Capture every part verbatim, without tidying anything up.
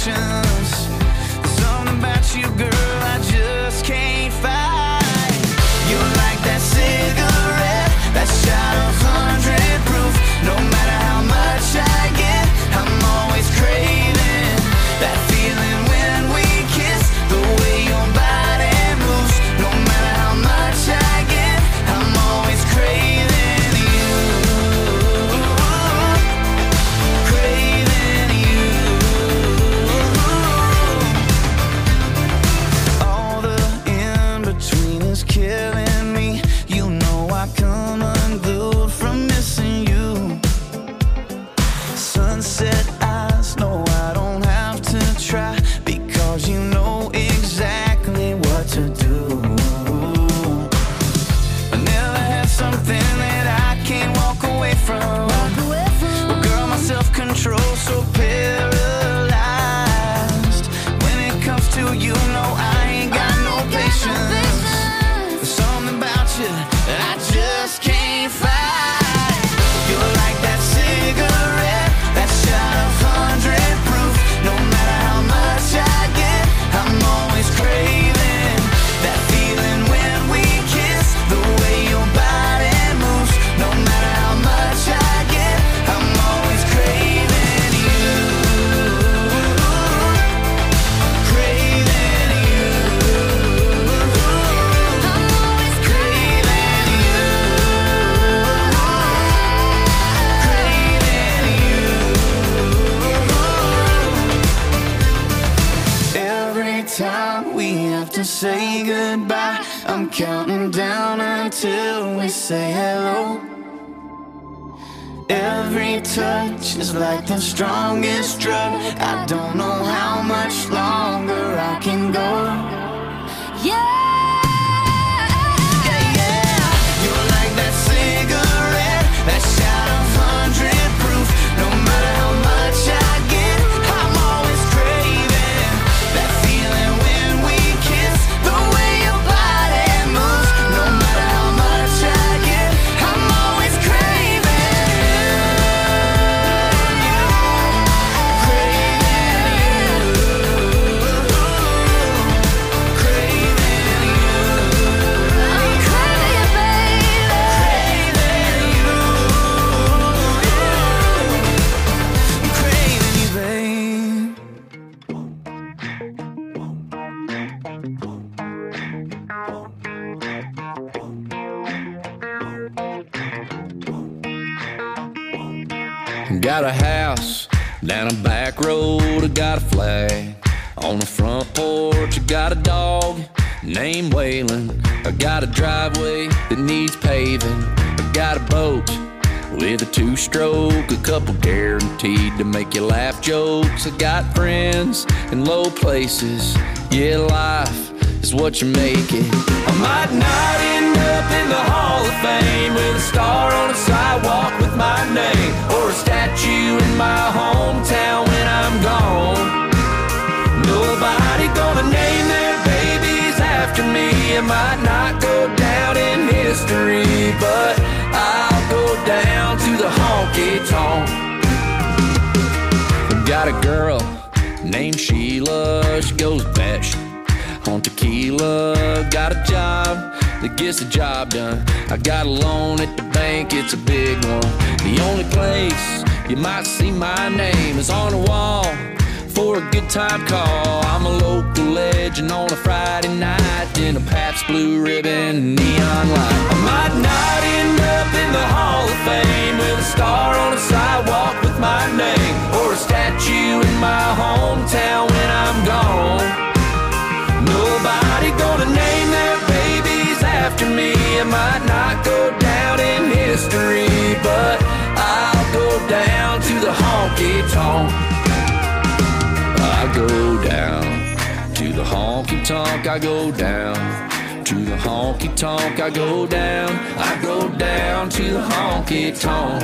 patience. There's something about you, girl, I just can't fight. You're like that cigarette, that shot of hundred proof. No matter how much I get, I'm always craving that feeling when we kiss. The way your body moves. No matter how much I get, I'm always craving you. Craving you. All the in-between is killing me. You know I come unglued from missing you. Sunset eyes, no, I don't have to try, because you know exactly what to do. I never had something that I can't walk away from. Well, girl, my self-control so paralyzed. When it comes to you, no, I ain't got no patience. There's something about you that I just can't fight. You're like that cigarette, that shot of hundred proof. No matter how much I get, I'm always craving that feeling when we kiss. The way your body moves. No matter how much I get, I'm always craving you. Craving you. I'm always craving you. Every time we have to say goodbye, I'm counting down until we say hello. Every touch is like the strongest drug. I don't know how much longer I can go. Yeah. Yeah, yeah. You're like that cigarette, that shot of hundred proof. No matter how much I get, I'm always craving that feeling when we kiss. The way your body moves. No matter how much I get, I'm always craving you. Craving you. Craving you. I'm craving you, baby. Craving you. I'm craving you, babe. Got a house down a back road, I got a flag on the front porch. I got a dog named Waylon. I got a driveway that needs paving. I got a boat with a two-stroke, a couple guaranteed to make you laugh jokes. I got friends in low places. Yeah, life is what you make it. I might not end up in the Hall of Fame with a star on a sidewalk with my name, or a statue in my hometown when I'm gone. Nobody gonna name their babies after me. It might not go down in history, but I'll go down to the honky-tonk. Got a girl named Sheila, she goes batshit on tequila. Got a job that gets the job done. I got a loan at the bank, it's a big one. The only place you might see my name is on the wall for a good time call. I'm a local legend on a Friday night in a Pabst Blue Ribbon and neon light. I might not end up in the Hall of Fame with a star on a sidewalk with my name, or a statue in my hometown when I'm gone. Nobody gonna name their babies after me. It might not go down in history, but I'll go down to the honky-tonk. I go down to the honky-tonk. I go down to the honky-tonk. I go down. I go down to the honky-tonk.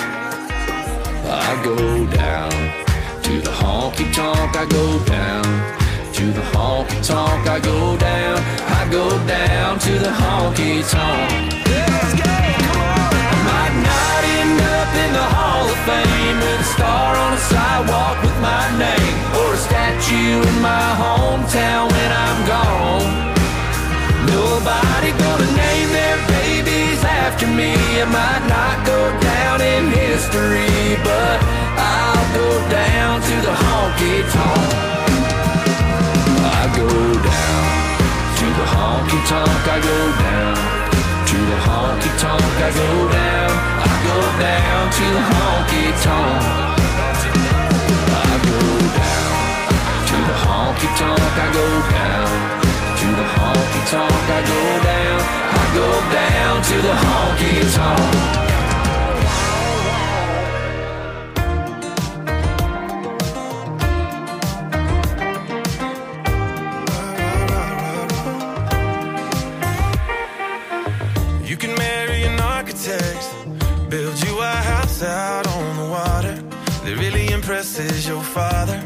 I go down to the honky-tonk. I go down to the honky-tonk. I go down. I go down to the honky-tonk. Let's go, come on. I might not end up in the Hall of Fame with a star on a sidewalk with my name, or a statue you in my hometown when I'm gone. Nobody gonna name their babies after me. I might not go down in history, but I'll go down to the honky-tonk. I go down to the honky-tonk. I go down to the honky-tonk. I go down. I go down to the honky-tonk. I go down to the honky-tonk. I go down to the honky-tonk. I go down. I go down to the honky-tonk. Build you a house out on the water that really impresses your father.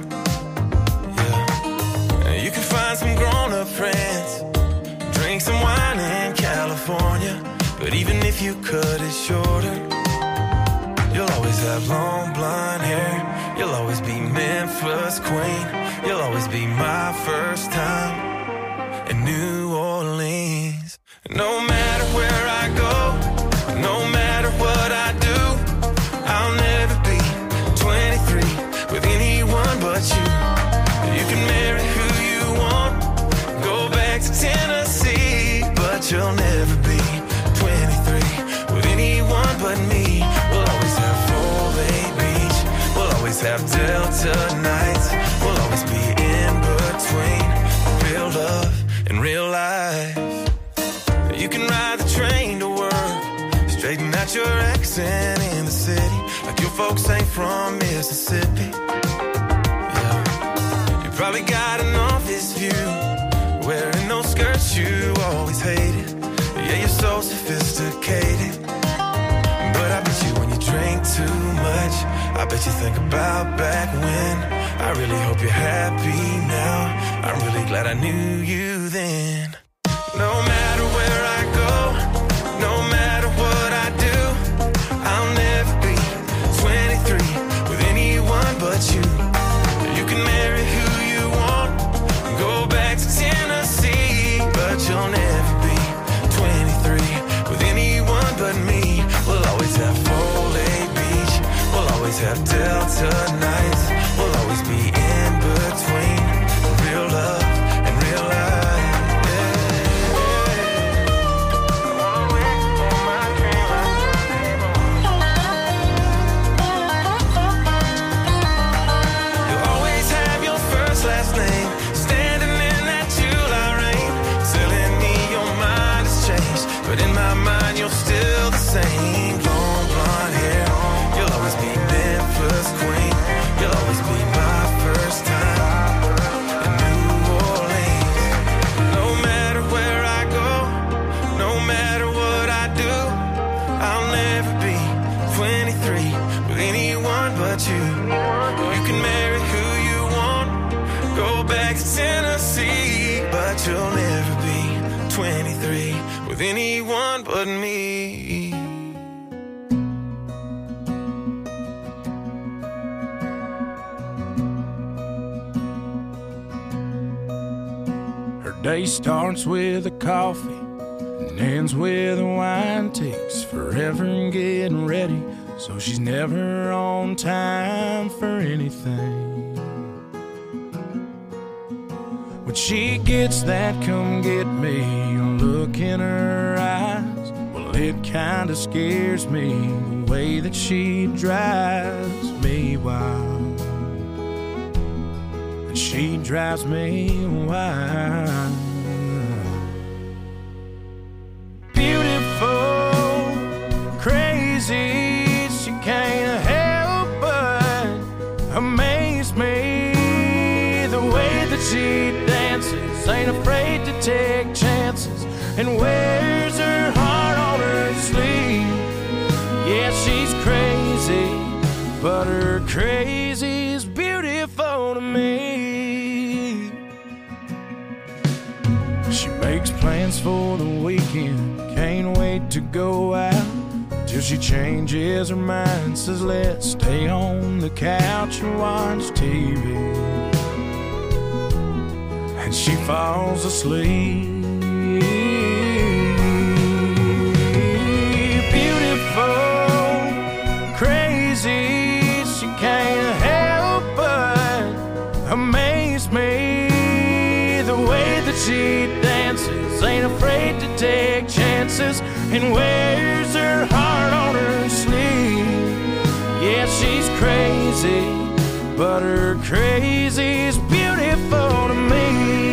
Yeah. You can find some grown-up friends, drink some wine in California. But even if you cut it shorter, you'll always have long blonde hair. You'll always be Memphis queen. You'll always be my first time in New Orleans. No matter where I go, no matter what I do, I'll never be twenty-three with anyone but you. You can marry who you want, go back to Tennessee, but you'll never be twenty-three with anyone but me. We'll always have Foley Beach, we'll always have Delta nights, we'll always be in between real love and real life. You can ride the train to work, straighten out your accent in the city, like your folks ain't from Mississippi. Yeah. You probably got an office view, wearing those skirts you always hated. Yeah, you're so sophisticated, but I bet you when you drink too much, I bet you think about back when. I really hope you're happy now. I'm really glad I knew you then. No matter where I go, no matter what I do, I'll never be twenty-three with anyone but you. You can marry who you want, go back to Tennessee, but you'll never be twenty-three with anyone but me. We'll always have Foley Beach, we'll always have Delta nights, we'll always be in between real love and real life. But in my mind, you're still the same. Long blonde hair, you'll always be Memphis queen. You'll always be my first time in New Orleans. No matter where I go, no matter what I do, I'll never be twenty-three with anyone but you. You can marry who you want, go back to Tennessee, but you'll never be twenty-three with anyone but me. Her day starts with a coffee and ends with a wine. Takes forever in getting ready, so she's never on time for anything. When she gets that come get me look in her eyes, well, it kinda scares me, the way that she drives me wild. And she drives me wild. Beautiful, crazy, she can't help but amaze me. The way that she dances, ain't afraid to take chances, and wears her heart on her sleeve. Yeah, she's crazy, but her crazy's beautiful to me. She makes plans for the weekend, can't wait to go out, till she changes her mind, says let's stay on the couch and watch T V. and she falls asleep. Beautiful, crazy, she can't help but amaze me. The way that she dances, ain't afraid to take chances, and wears her heart on her sleeve. Yeah, she's crazy, but her crazy's beautiful to me.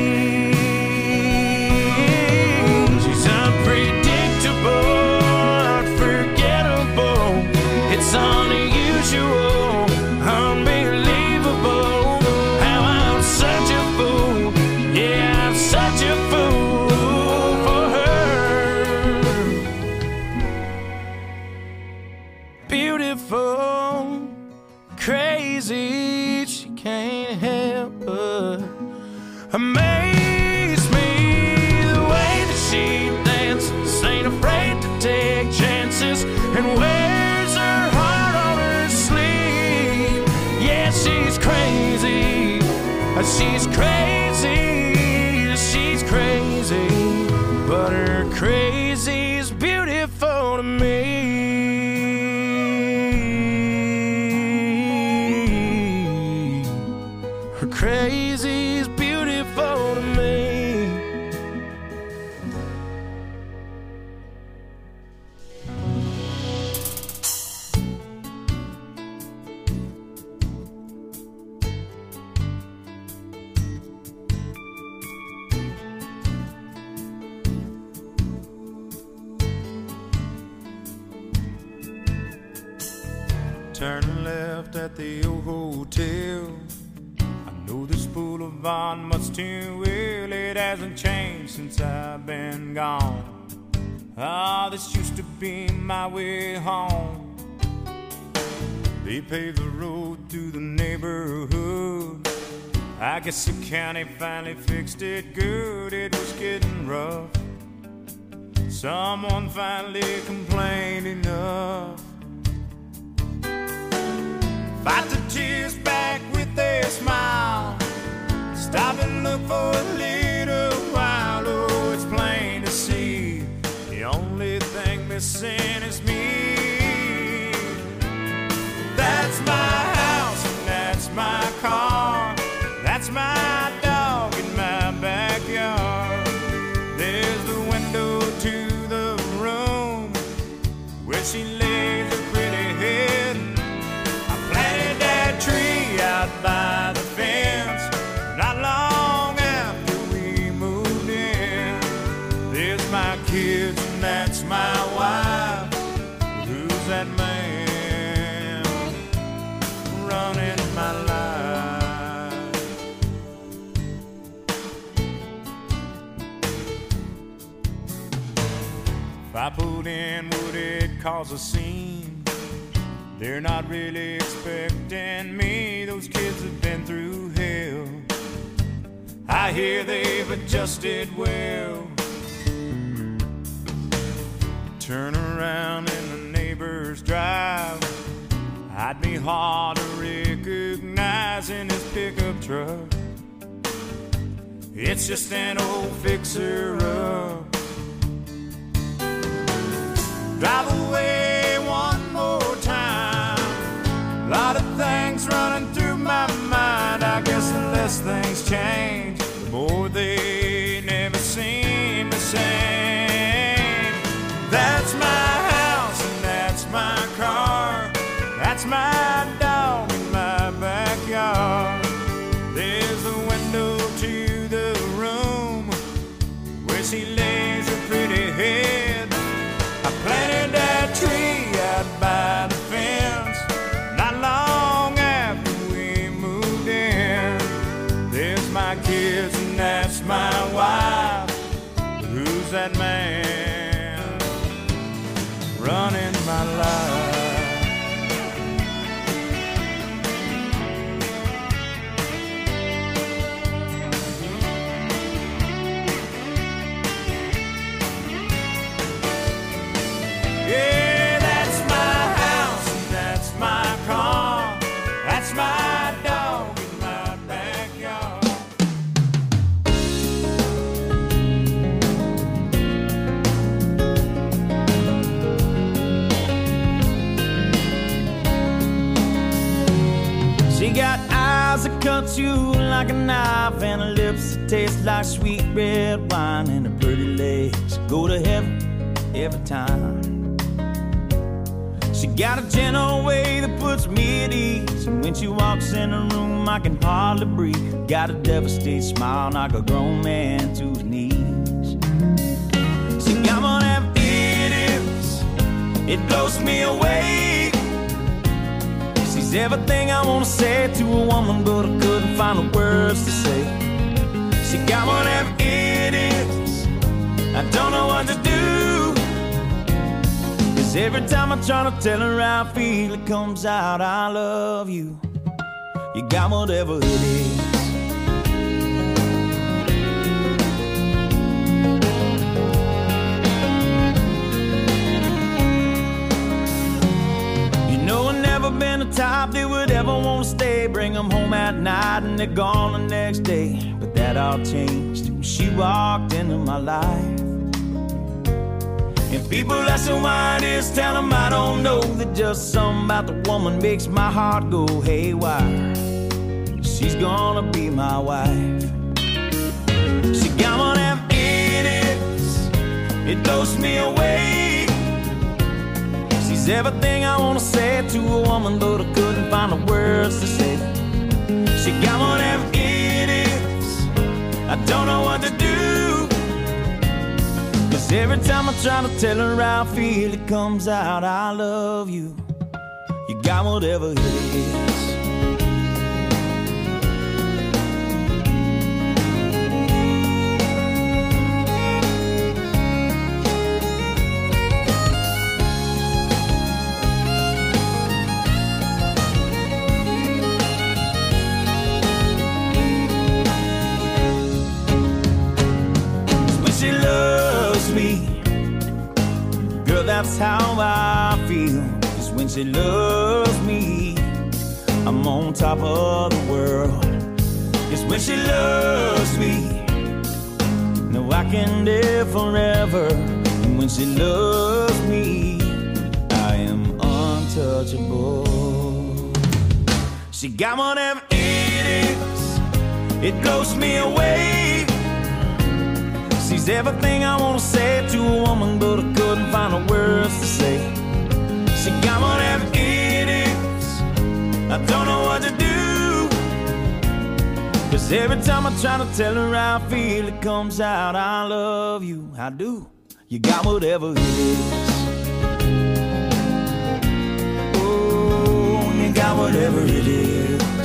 She's unpredictable, unforgettable. It's unusual, unbelievable. How I'm such a fool, yeah, I'm such a fool for her. Beautiful, crazy, she can't help but amaze me. The way that she dances, ain't afraid to take chances, and wears her heart on her sleeve. Yeah, she's crazy, she's crazy, she's crazy, but her crazy's beautiful to me. Crazy's beautiful to me. Turn left at the old hotel. Know this boulevard much too well. It hasn't changed since I've been gone. Ah, this used to be my way home. They paved the road through the neighborhood. I guess the county finally fixed it good. It was getting rough. Someone finally complained enough. Fight the tears back with their smile. Stop and look for a little while. Oh, it's plain to see the only thing missing is me. That's my house and that's my car. That's my dog in my backyard. There's the window to the room where she lays her pretty head. I planted that tree out by the fence not long after we moved in. There's my kids and that's my wife. Who's that man running my life? If I pulled in, would it cause a scene? They're not really expecting me. Those kids have been through hell. I hear they've adjusted well. Turn around in the neighbor's drive. I'd be hard to recognize in his pickup truck. It's just an old fixer-up. Drive away one more time. A lot of things running through my mind. I guess the less things change, the more they never seem the same. That's my house and that's my car. That's my dog in my backyard. There's the window to the room where she lays her pretty head. I planted that tree out by the fence not long after we moved in. There's my kid eyes that cut you like a knife, and her lips that taste like sweet red wine, and her pretty legs go to heaven every time. She got a gentle way that puts me at ease, and when she walks in the room I can hardly breathe. Got a devastated smile, knock a grown man to his knees. She got one of them idiots, it blows me away. She's everything I wanna say to a woman, but I couldn't find the words to say. She got one of them idiots, I don't know what to do. Cause every time I try to tell her how I feel, it comes out, I love you. You got whatever it is. You know I've never been the type that would ever want to stay, bring them home at night and they're gone the next day. But that all changed when she walked into my life. And people ask her why it is, tell them I don't know, that just something about the woman makes my heart go haywire. She's gonna be my wife. She got one of them idiots, it blows me away. She's everything I wanna say to a woman, but I couldn't find the words to say. She got one of them idiots, I don't know what to do. Cause every time I try to tell her how I feel, it comes out, I love you. You got whatever it is. That's how I feel. Cause when she loves me, I'm on top of the world. Cause when she loves me, no, I can live forever. And when she loves me, I am untouchable. She got one of them idiots, it blows me away. She's everything I wanna say to a woman, but I couldn't find the words to say. She got one of them idiots, I don't know what to do. Cause every time I try to tell her how I feel, it comes out, I love you, I do. You got whatever it is. Oh, you got whatever it is.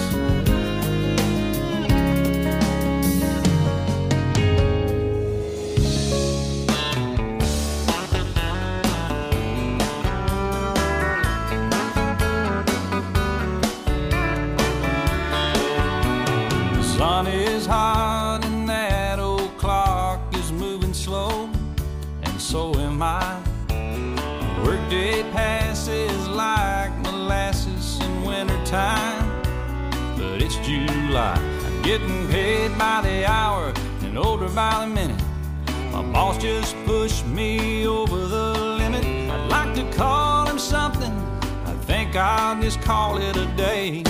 Sun is hot and that old clock is moving slow, and so am I. Workday passes like molasses in wintertime, but it's July. I'm getting paid by the hour and older by the minute. My boss just pushed me over the limit. I'd like to call him something, I think I'll just call it a day.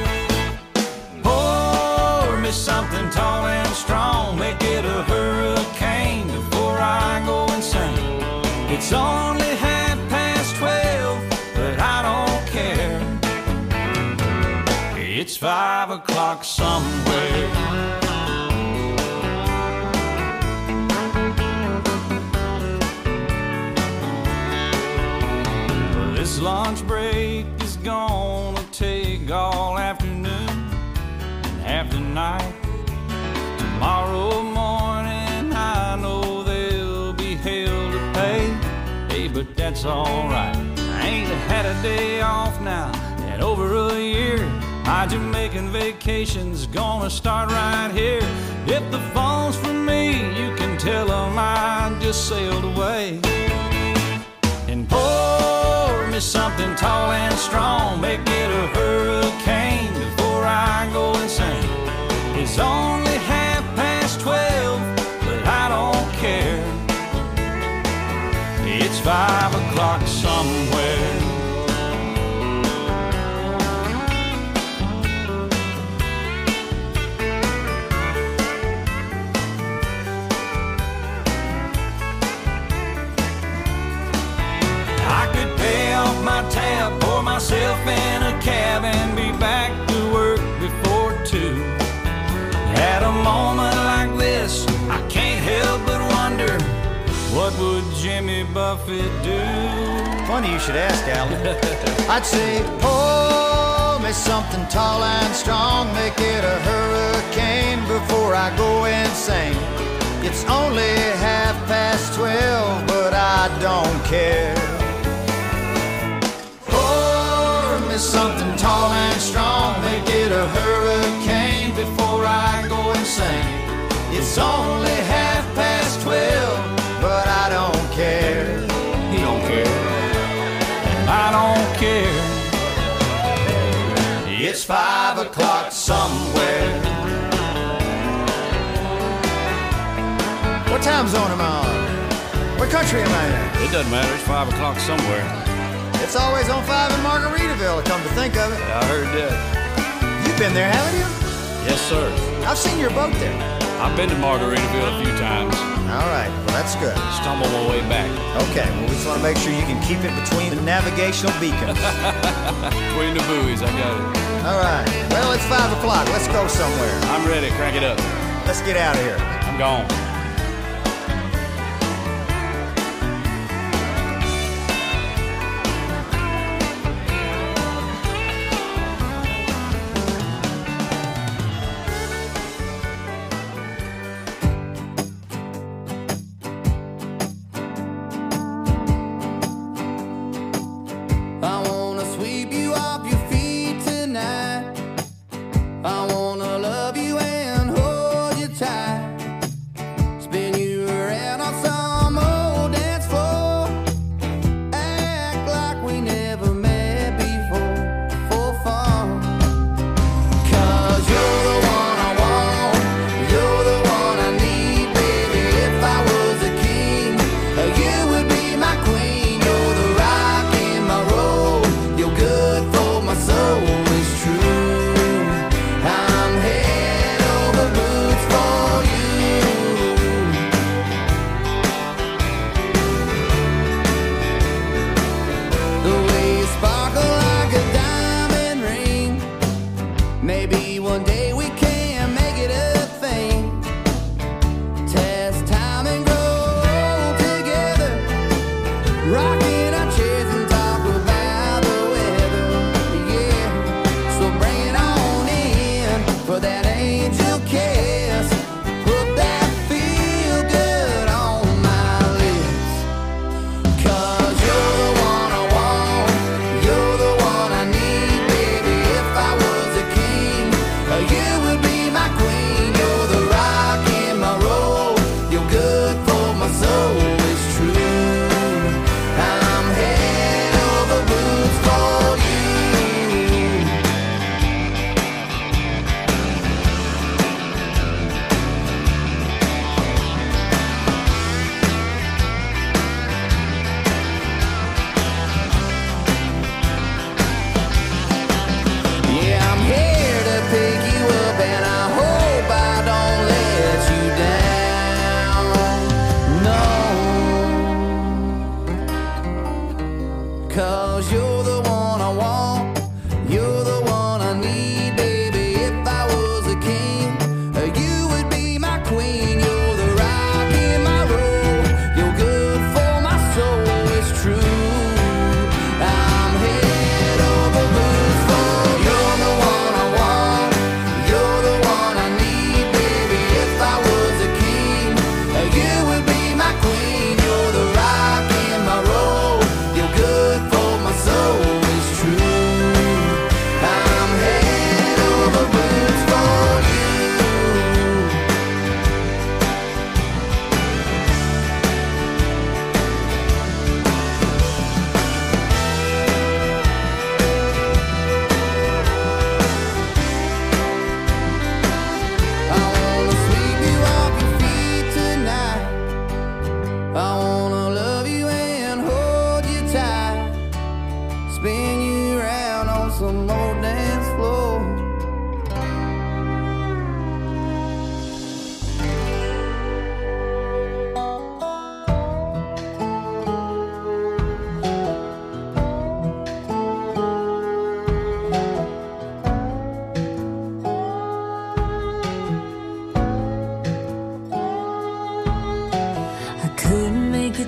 Me something tall and strong, make it a hurricane before I go insane. It's only half past twelve, but I don't care. It's five o'clock somewhere. Well, this lunch break is gonna take all afternoon, after night. Tomorrow morning I know there'll be hell to pay. Hey, but that's alright, I ain't had a day off now in over a year. My Jamaican vacation's gonna start right here. If the phone's for me, you can tell them I just sailed away. And pour me something tall and strong, make it a hurricane before I go insane. It's only half past twelve, but I don't care. It's five o'clock somewhere. Jimmy Buffett do? Funny you should ask, Alan. I'd say, pour me something tall and strong, make it a hurricane before I go insane. It's only half past twelve, but I don't care. Pour me something tall and strong, make it a hurricane before I go insane. It's only half past twelve, but I don't care. He don't care. I don't care. It's five o'clock somewhere. What time zone am I on? What country am I in? It doesn't matter. It's five o'clock somewhere. It's always on five in Margaritaville, come to think of it. I heard that. You've been there, haven't you? Yes, sir. I've seen your boat there. I've been to Margaritaville a few times. All right, well, that's good. Stumbled my way back. Okay, well, we just want to make sure you can keep it between the navigational beacons. Between the buoys, I got it. All right, well, it's five o'clock. Let's go somewhere. I'm ready. Crank it up. Let's get out of here. I'm gone.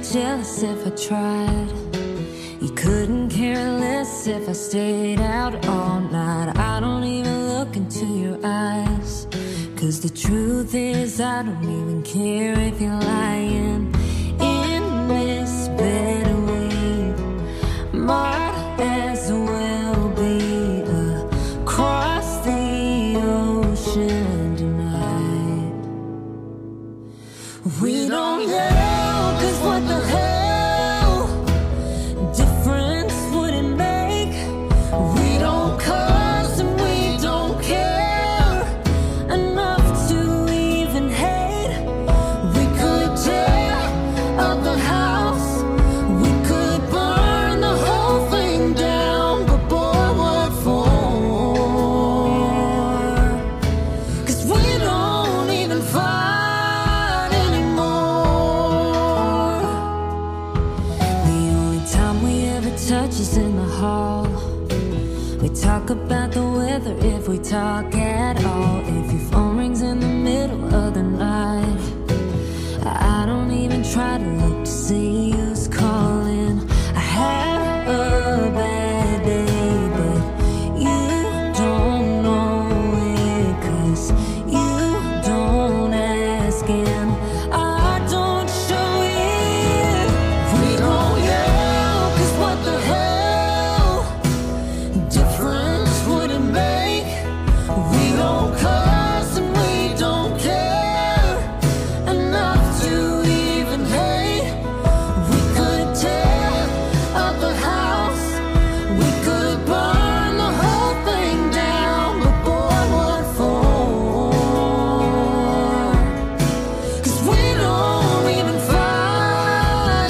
jealous if I tried. You couldn't care less if I stayed out all night. I don't even look into your eyes, 'cause the truth is I don't even care if you're lying. In this bed we might as well be across the ocean tonight. We don't yell, 'cause what the hell difference would it make? We don't cuss and we don't care enough to even hate. We could tear up the house, we could burn the whole thing down, but boy, what for? 'Cause we don't even fight anymore. The only time we ever touch is in the hall. We talk about the weather if we talk at all. If your phone rings in the middle of the night, I don't even try to look to see who's calling. I had a bad day, but you don't know it, 'cause you don't ask and I don't show it. We don't yell, 'cause what the hell difference would it make? We don't cuss and we don't care enough to even hate. We could tear up the house, we could burn the whole thing down, but boy, what for? 'Cause we don't even fight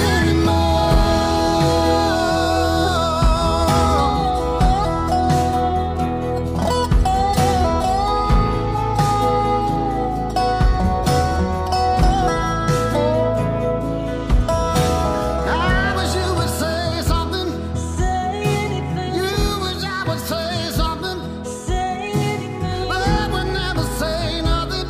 I wish you would say something. Say anything. You wish I would say something. Say anything. But I would never say nothing.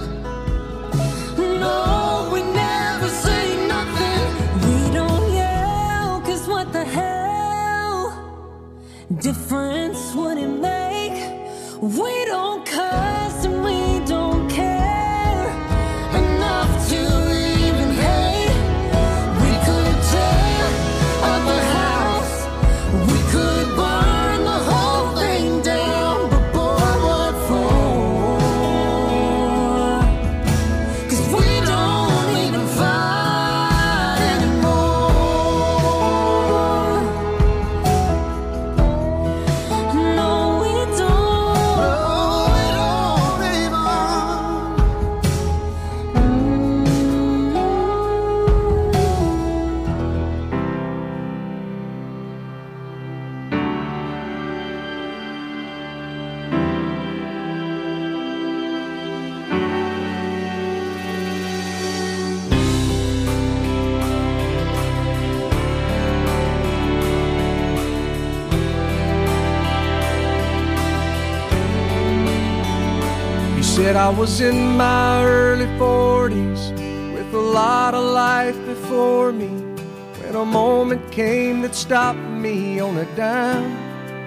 No, we never say nothing. We don't yell, 'cause what the hell difference would it make? We don't cuss and we don't care enough to even hate. We could tear up the house, we could burn the whole thing down, but boy, what for? 'Cause we don't even fight anymore. No, we don't. No, we don't even. He said I was in my early forties with a lot of life before me, when a moment came that stopped me on a dime.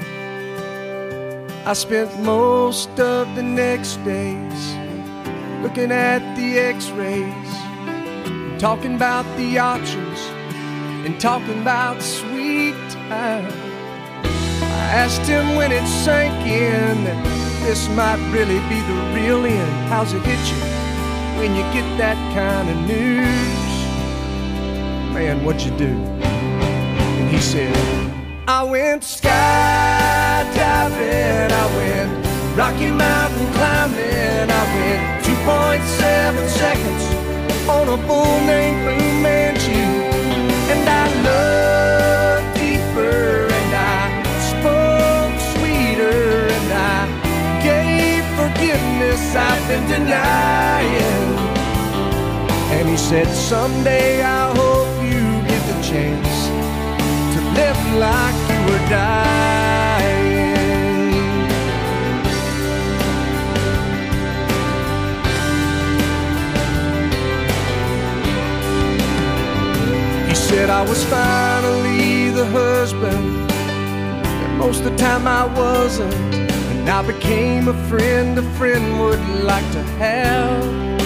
I spent most of the next days looking at the x-rays, talking about the options and talking about sweet time. I asked him when it sank in that this might really be the real end. How's it hit you when you get that kind of news? Man, what'd you do? And he said, I went skydiving, I went Rocky Mountain climbing, I went two point seven seconds on a bull named Fu Manchu. And I loved deeper, and I spoke sweeter, and I gave forgiveness I've been denying. And he said, someday I hope you get the chance to live like you were dying. He said, I I was finally the husband, and most of the time I wasn't. And I became a friend a friend would like to have.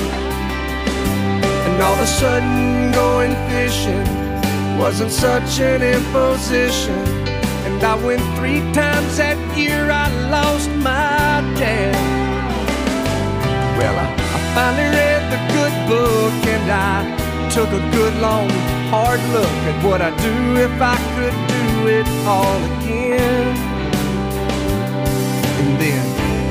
And all of a sudden going fishing wasn't such an imposition. And I went three times that year, I lost my dad. Well, I, I finally read the good book, and I took a good long hard look at what I'd do if I could do it all again. And then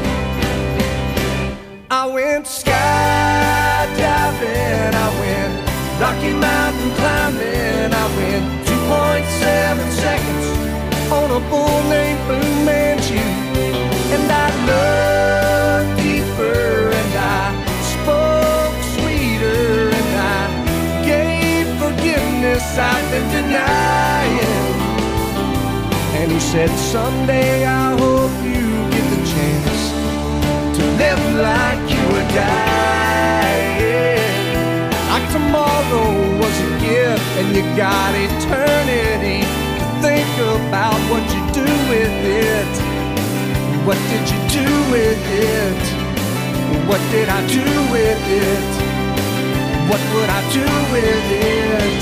I went skydiving, I went Rocky Mountain climbing, I went two point seven seconds on a bull named Fu Manchu. And I looked deeper, and I spoke sweeter, and I gave forgiveness I've been denying. And he said, someday I hope you get the chance to live like you were dying. Like tomorrow was a gift, and you got eternity to think about what you do with it. What did you do with it? What did I do with it? What would I do with it?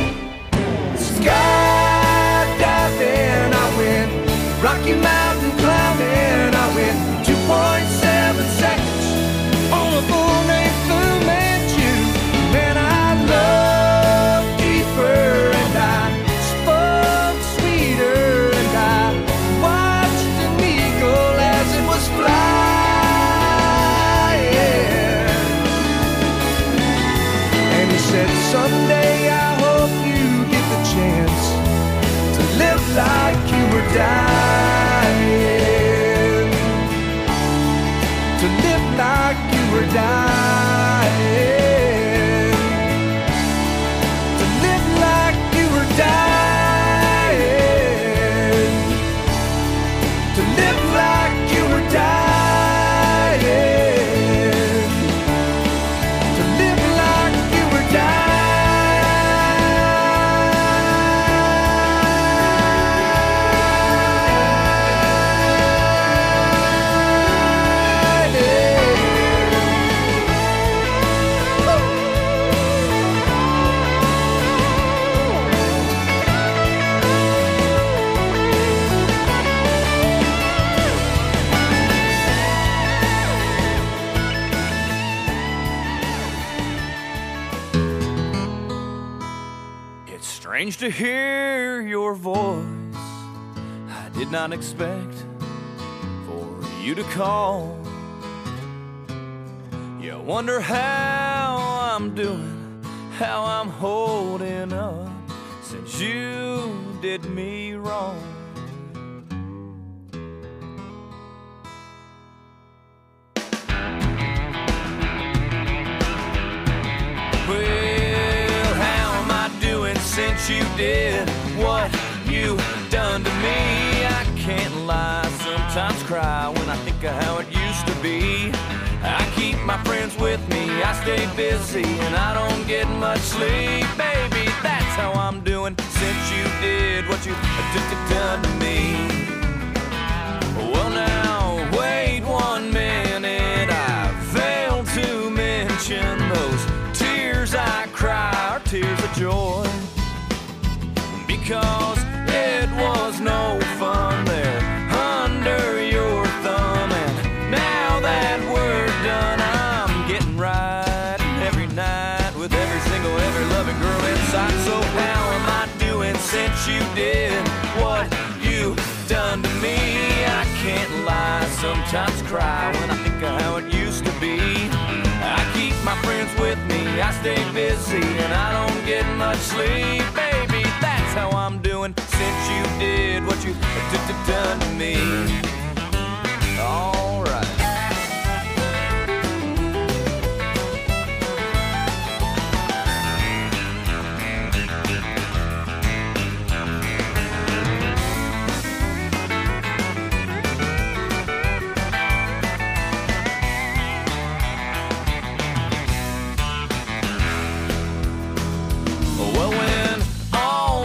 Skydiving, I went Rocky Mountain climbing, I went two point seven seconds on a bull named Fu Manchu. Man, I loved deeper, and I spoke sweeter, and I watched an eagle as it was flying. And he said, someday I hope you get the chance to live like you were dying. To live like you were dying. To live like you were dying. To live like you were dying. To live like you were dying. It's strange to hear your voice. I did not expect for you to call. You wonder how I'm doing, how I'm holding up since you did me wrong. Well, how am I doing since you did what you done to me? I can't lie, sometimes cry when I think of how it used to be. I keep my friends with me, I stay busy, and I don't get much sleep. Baby, that's how I'm doing since you did what you done to me. Well now, wait one minute, I failed to mention those tears I cry are tears of joy. Because it was no fun there under your thumb, and now that we're done, I'm getting right every night with every single, every loving girl inside. So how am I doing since you did what you done to me? I can't lie, sometimes cry when I think of how it used to be. I keep my friends with me, I stay busy, and I don't get much sleep. Baby, that's how I'm doing since you did what you done to me. All right. Well, when all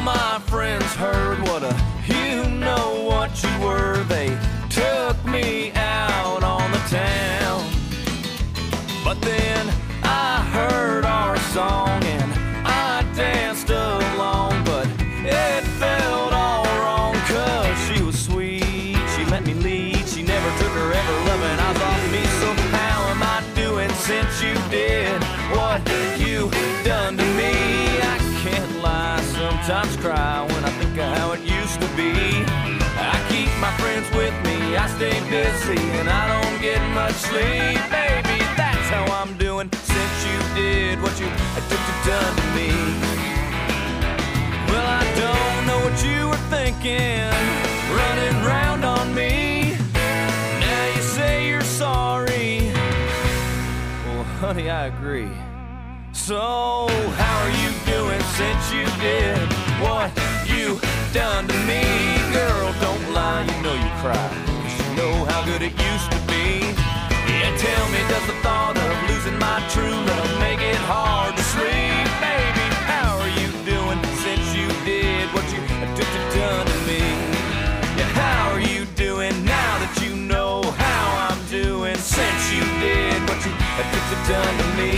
stay busy and I don't get much sleep. Baby, that's how I'm doing since you did what you took to done to me. Well, I don't know what you were thinking, running round on me. Now you say you're sorry. Well, honey, I agree. So, how are you doing since you did what you done to me? Girl, don't lie, you know you cry, 'cause you know how good it used to be. Yeah, tell me, does the thought of losing my true love make it hard to sleep? Baby, how are you doing since you did what you took to done to me? Yeah, how are you doing now that you know how I'm doing since you did what you took to done to me?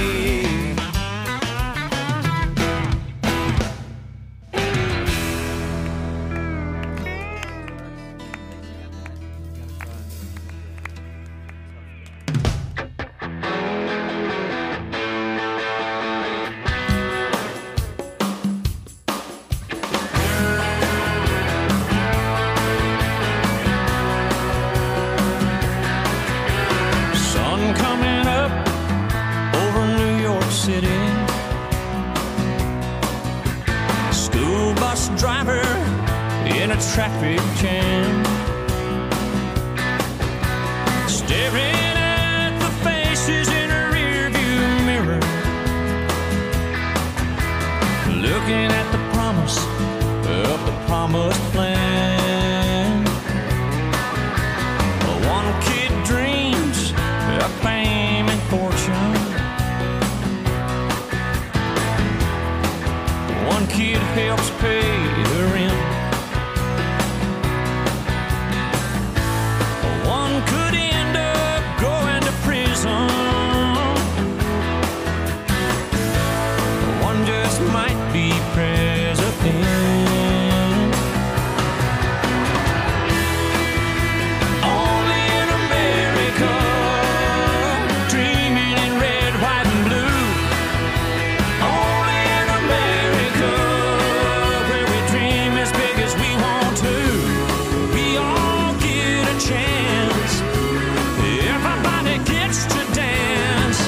Traffic jam, staring at the faces in a rearview mirror, looking at the promise of the promised land. One kid dreams of fame and fortune, one kid helps pay the rent. Could end up going to prison. One just might be president. Only in America, dreaming in red, white, and blue. Only in America, where we dream as big as we want to. We all get a chance. Everybody gets to dance.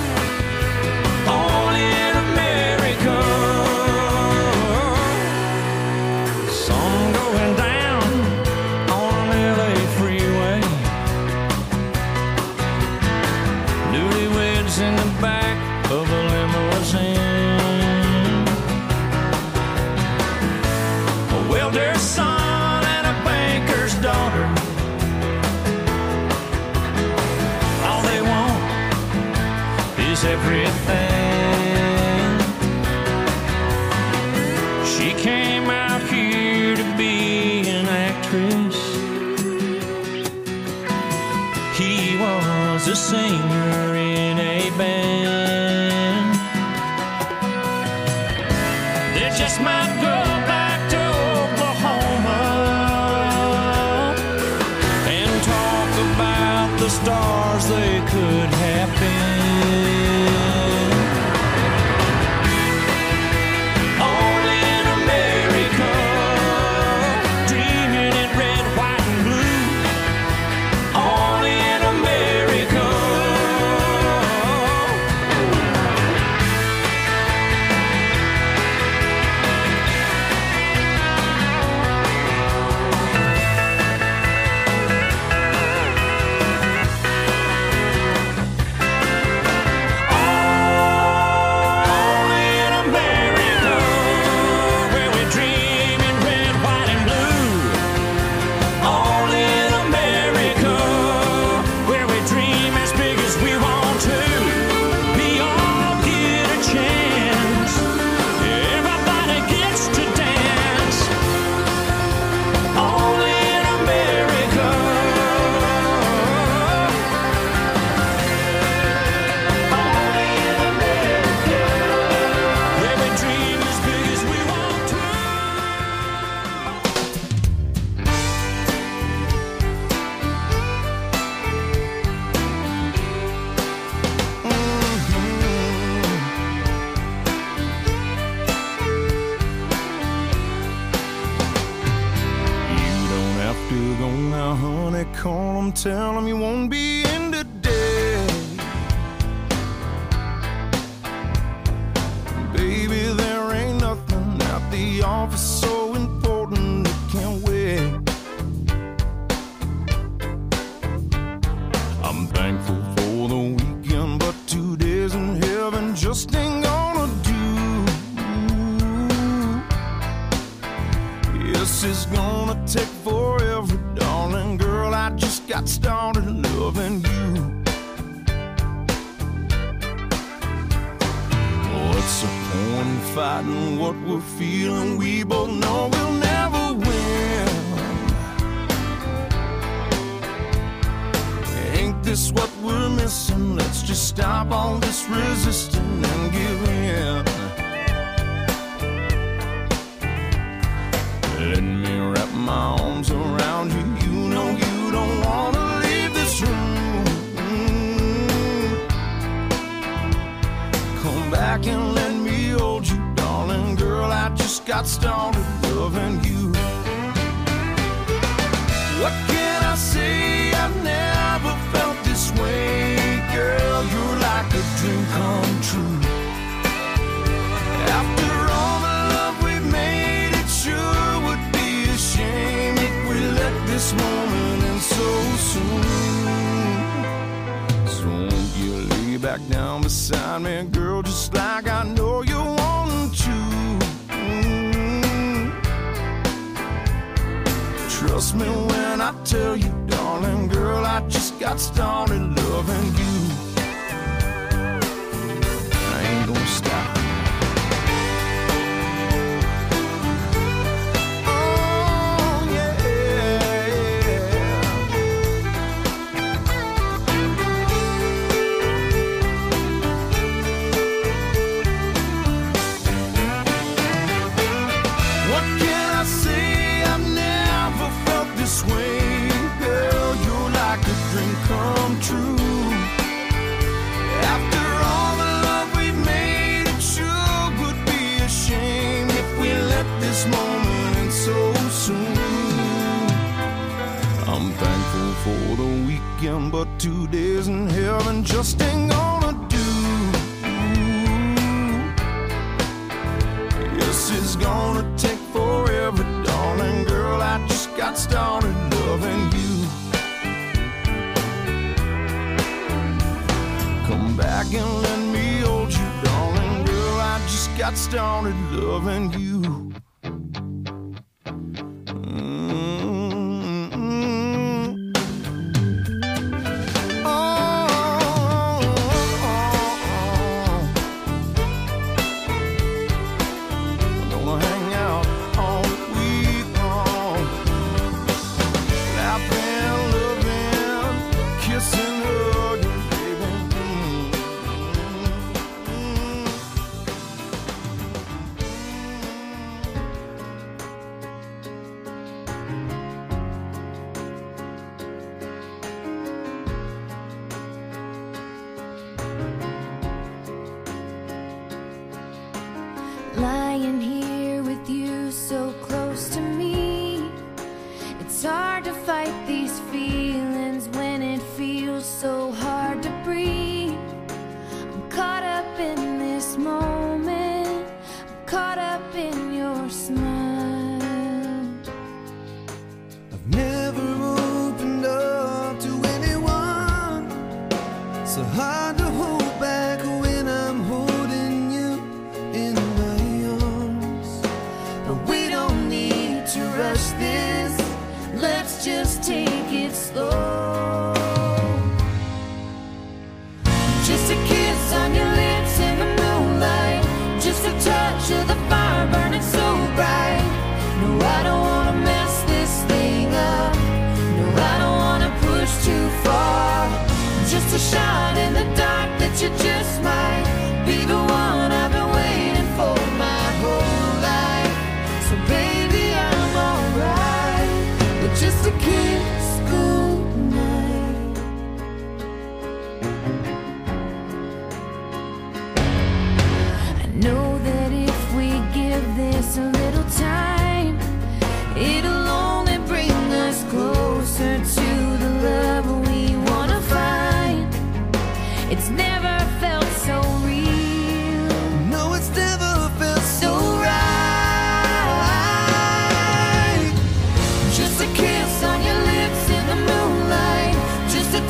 Only in America. Sun going down on an L A freeway. Newlyweds in the back of a limousine. A welder's son and a banker's daughter. Everything. She came out here to be an actress. He was a singer in a band. They just might go back to Oklahoma and talk about the stars they could have been. off is so important, it can't wait. I'm thankful for the weekend, but two days in heaven just ain't gonna do. Yes, it's gonna take forever, darling girl. I just got started loving you. What's the point in fighting what we're feeling? We both know we'll never win. Ain't this what we're missing? Let's just stop all this resisting and give in. Let me wrap my arms around you. You know you don't wanna leave this room. Come back and let me hold you, darling girl. I just got started loving you. What can I say? I've never felt this way, girl. You're like a dream come true. After all the love we've made, it sure would be a shame if we let this moment end so soon. So won't you lay back down beside me, girl, just like I know you want to. Mm. Trust me when I tell you, darling girl, I just got started loving you. I ain't gonna stop. Come true. After all the love we've made, it sure would be a shame if we let this moment end so soon. I'm thankful for the weekend, but two days in heaven just ain't gonna do. Yes, it's gonna take forever, darling girl. I just got started loving you. Come back and let me hold you, darling girl. I just got started loving you. Lying here with you so close to me, it's hard to fight these feelings when it feels so hard to breathe. I'm caught up in this moment, I'm caught up in your smile. I've never opened up to anyone, so hard to hold back when I'm holding you in my arms. But we don't need to rush this, let's just take it slow. Just a kiss on your lips in the moonlight, just a touch of the fire burning so bright. No, I don't wanna mess this thing up, no, I don't wanna push too far. Just a shine in the dark that you just might be the one I've been waiting for my whole life. So baby, I'm alright with just a kiss goodnight. I know that if we give this a little time, it'll only bring us closer to the love we wanna find. It's never felt so real. No, it's never felt so right.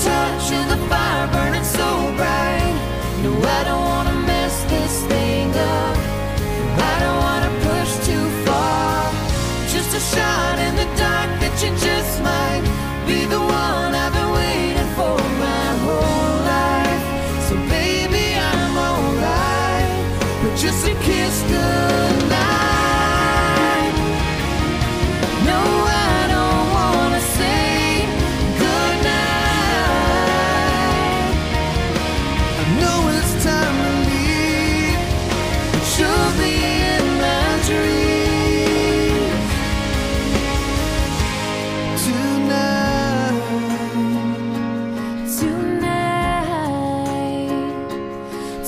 touch of the fire burning so bright. No, I don't wanna mess this thing up. I don't wanna push too far. Just a shot in the dark that you just might be the one I've been waiting for my whole life. So baby, I'm alright, but just a kiss goodnight. No, I don't wanna say goodnight. I know it's time to leave, but you'll be in my dreams tonight. Tonight,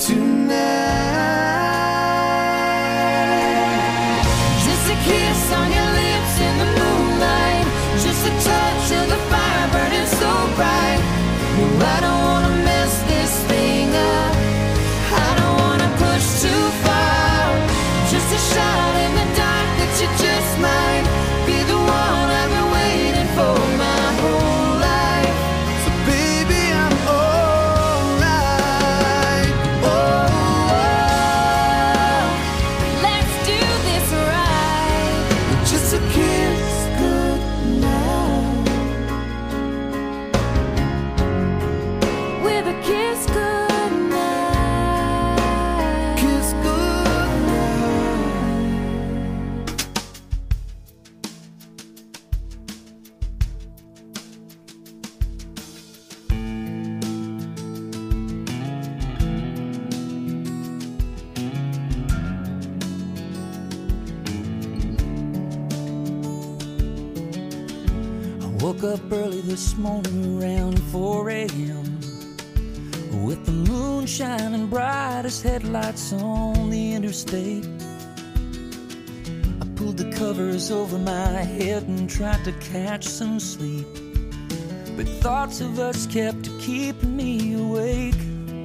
Tonight. just a kiss on your lips in the moonlight. Just a touch of the fire burning so bright. No, I don't wanna mess this thing up. I don't wanna push too far. Just a shot in the dark that you just might be the one I've been waiting for my whole life. So baby, I'm alright. Oh, Let's do this right. just a kiss goodnight. With a kiss goodnight. Kiss goodnight. I woke up early this morning around four a.m. with the moon shining bright as headlights on the interstate. I pulled the covers over my head and tried to catch some sleep, but thoughts of us kept keeping me awake.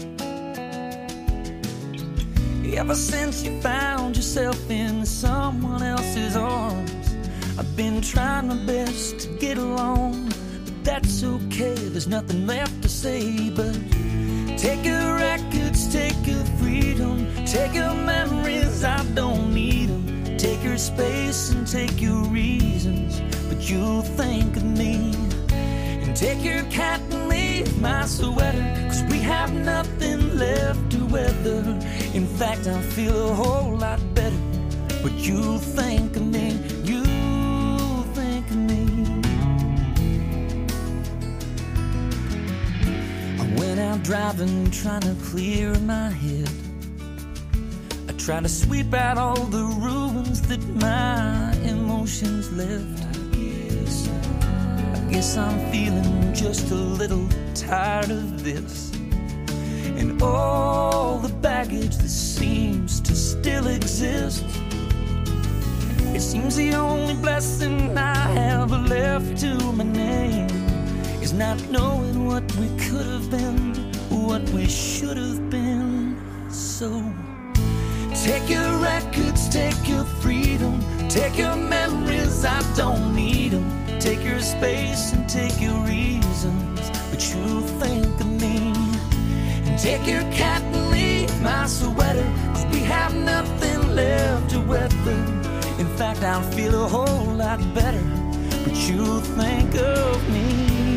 Ever since you found yourself in someone else's arms, I've been trying my best to get along, but that's okay, there's nothing left to say but take your records, take your freedom, take your memories, I don't need them. Take your space and take your reasons, but you'll think of me. And take your cat and leave my sweater, cause we have nothing left to weather. In fact, I feel a whole lot better, but you'll think of me, you'll think of me. I went out driving, trying to clear my head. I tried to sweep out all the ruins that my emotions left. I guess I'm feeling just a little tired of this, and all the baggage that seems to still exist. It seems the only blessing I have left to my name is not knowing what we could have been, what we should have been. So take your records, take your freedom, take your memories, I don't need them. Take your space and take your reasons, but you think of me. And take your cat and leave my sweater, cause we have nothing left to weather. In fact, I'll feel a whole lot better, but you think of me.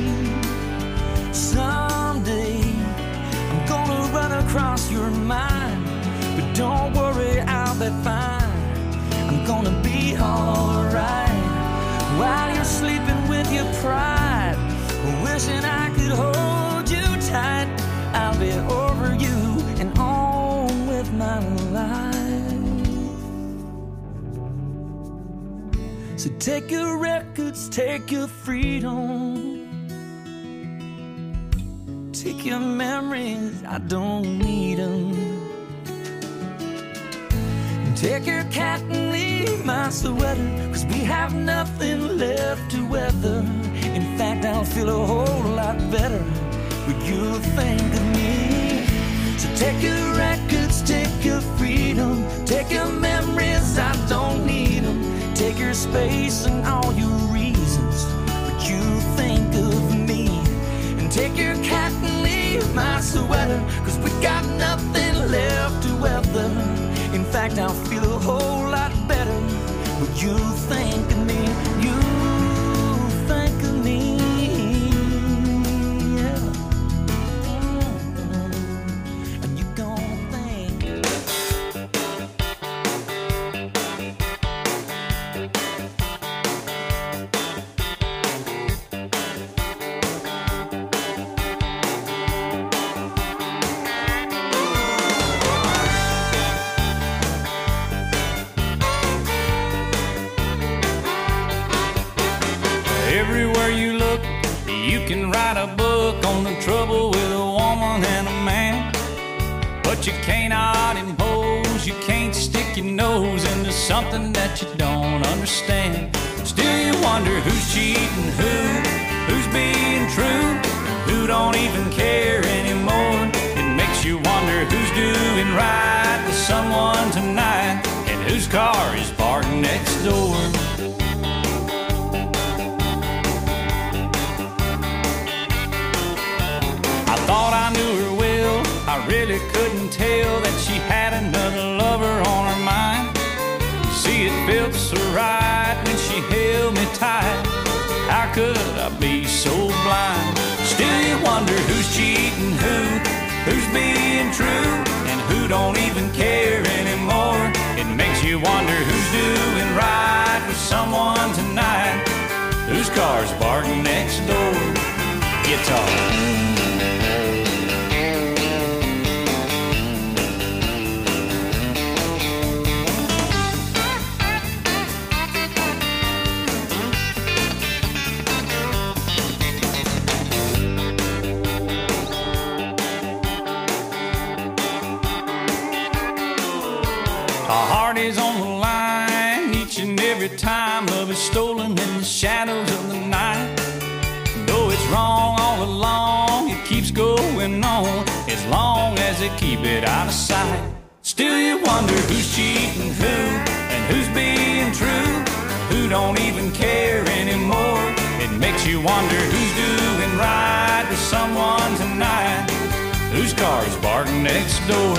Someday I'm gonna run across your mind, but don't worry, I'll be fine. I'm gonna be alright while you're sleeping with your pride, wishing I could hold you tight. I'll be over you and on with my life. So take your records, take your freedom, take your memories, I don't need them. Take your cat and leave my sweater, cause we have nothing left to weather. In fact, I'll feel a whole lot better, but you'll think of me. So take your records, take your freedom, take your memories, I don't need them. Take your space and all your reasons, but you think of me. And take your cat and leave my sweater, 'cause we got nothing left to weather. In fact, I'll feel a whole lot better when you think of me. You think of me. Everywhere you look, you can write a book on the trouble with a woman and a man. But you cannot impose, you can't stick your nose into something that you don't understand. Still you wonder who's cheating who, who's being true, who don't even care anymore. It makes you wonder who's doing right with someone tonight, and whose car is parked next door. Thought I knew her well, I really couldn't tell that she had another lover on her mind. See, it felt so right when she held me tight. How could I be so blind? Still you wonder who's cheating who, who's being true, and who don't even care anymore. It makes you wonder who's doing right with someone tonight, whose car's parked next door. Guitar. Our heart is on the line each and every time love is stolen in the shadows of the night. Though it's wrong all along, it keeps going on as long as they keep it out of sight. Still you wonder who's cheating who, and who's being true, who don't even care anymore. It makes you wonder who's doing right with someone tonight, whose car's parked next door.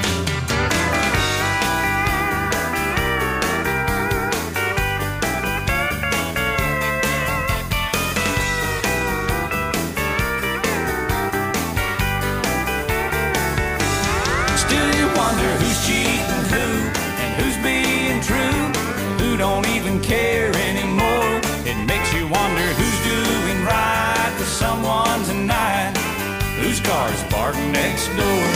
Wonder who's cheating who, and who's being true, who don't even care anymore. It makes you wonder who's doing right with someone tonight, whose car's parked next door.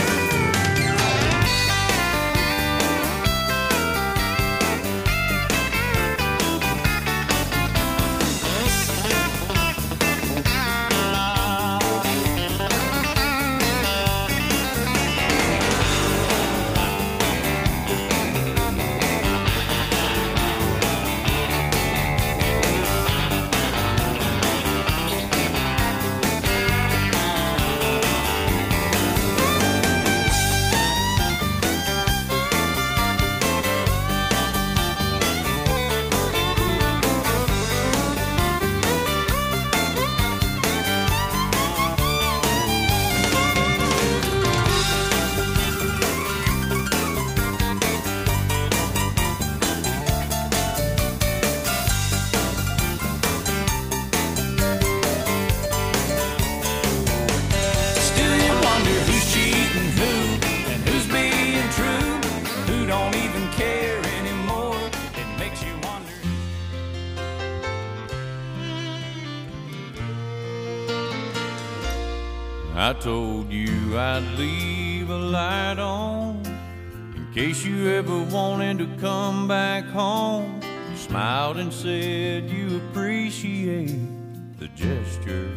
I told you I'd leave a light on in case you ever wanted to come back home. You smiled and said you appreciate the gesture.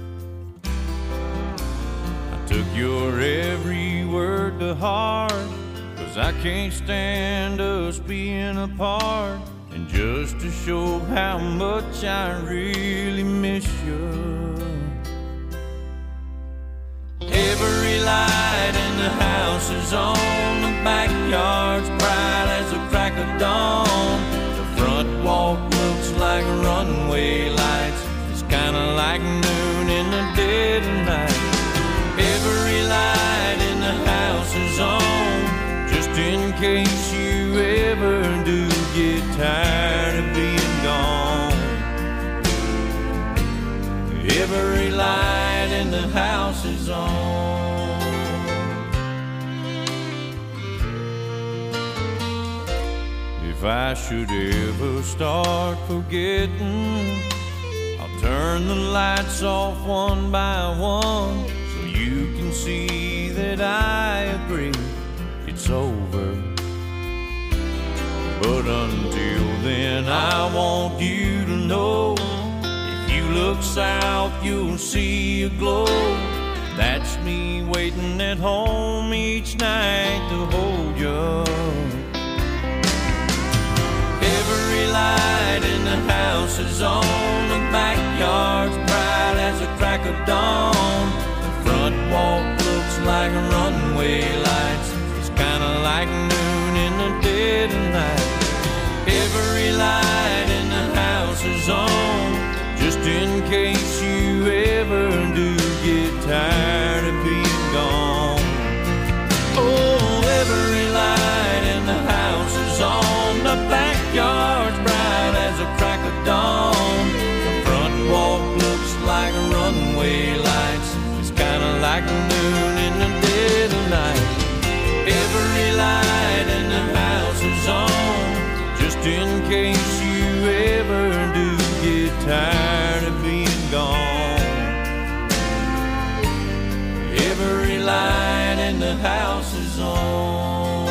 I took your every word to heart, 'cause I can't stand us being apart. And just to show how much I really miss you, every light in the house is on, the backyard's bright as the crack of dawn. The front walk looks like runway lights, it's kinda like noon in the dead of night. case you ever do get tired of being gone. Every light in the house is on. If I should ever start forgetting, I'll turn the lights off one by one so you can see that I agree it's over. But until then, I want you to know, if you look south, you'll see a glow. That's me waiting at home each night to hold you. Every light in the house is on. The backyard's bright as a crack of dawn. The front walk looks like runway lights. It's kinda like noon in the dead of night. Every light in the house is on, just in case you ever do get tired of being gone. Oh, every light in the house is on. The backyard's bright as a crack of dawn. The front walk looks like runway lights. It's kinda like noon in the dead of night. Every light in the house is on, just in case you ever do get tired of being gone. Every light in the house is on.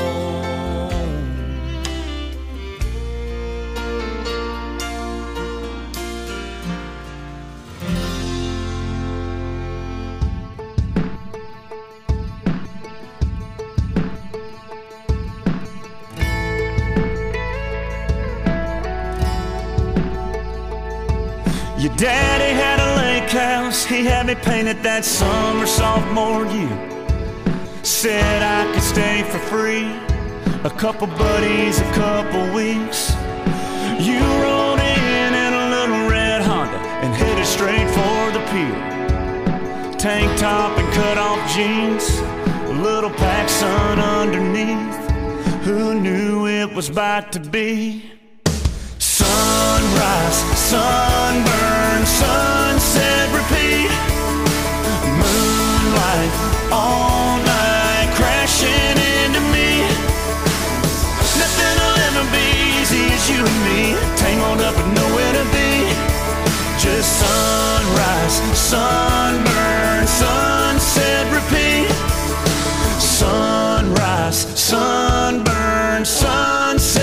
Your daddy had a lake house, he had me painted that summer sophomore year. Said I could stay for free, a couple buddies, a couple weeks. You rolled in in a little red Honda and headed straight for the pier. Tank top and cut off jeans, a little PacSun underneath. Who knew it was about to be? Sunrise, sunburn, sunset, repeat. Moonlight, all night, crashing into me. Nothing will ever be easy as you and me, tangled up with nowhere to be. Just sunrise, sunburn, sunset, repeat. Sunrise, sun